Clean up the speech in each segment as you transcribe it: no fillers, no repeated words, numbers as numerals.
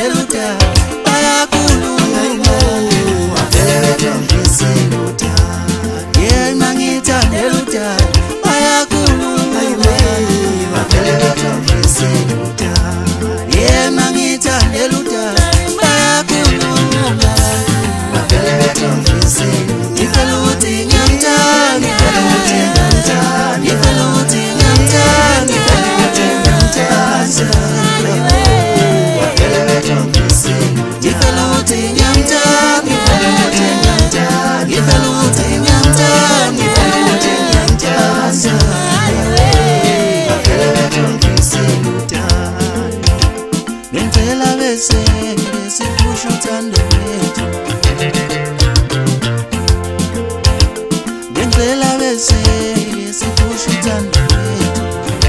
neluta bayakhuluma bavele bethombisa iluta yeah mangita neluta bayakhuluma bavele bethombisa iluta yeah mangita neluta bayakhuluma bavele bethombisa ifeluti nyamtani ifeluti nyamtani ifeluti nyamtani ifeluti nyamtani bavele bethombisa ifeluti nyamtani ifeluti nyamtani ifeluti nyamtani ifeluti nyamtani bavele bethombisa ngempela bese sikusho uthando lwethu ngempela bese sikusho uthando lwethu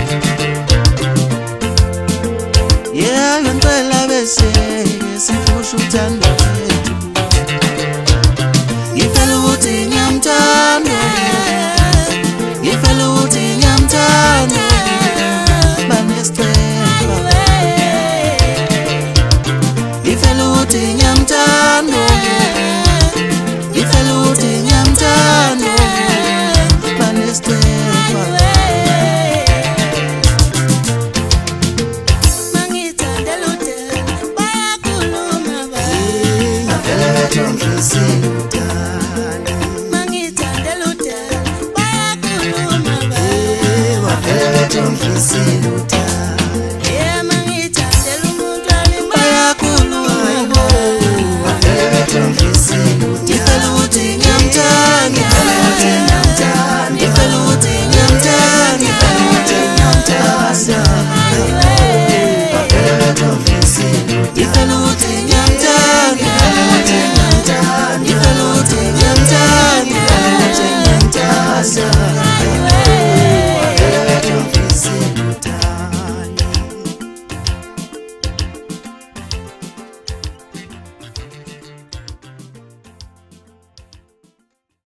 yeah ngempela bese sikusho uthando lwethu ngifela ukuthi ngiyamthanda ngifela ukuthi ngiyamthanda ngifela ukuthi ngiyamthanda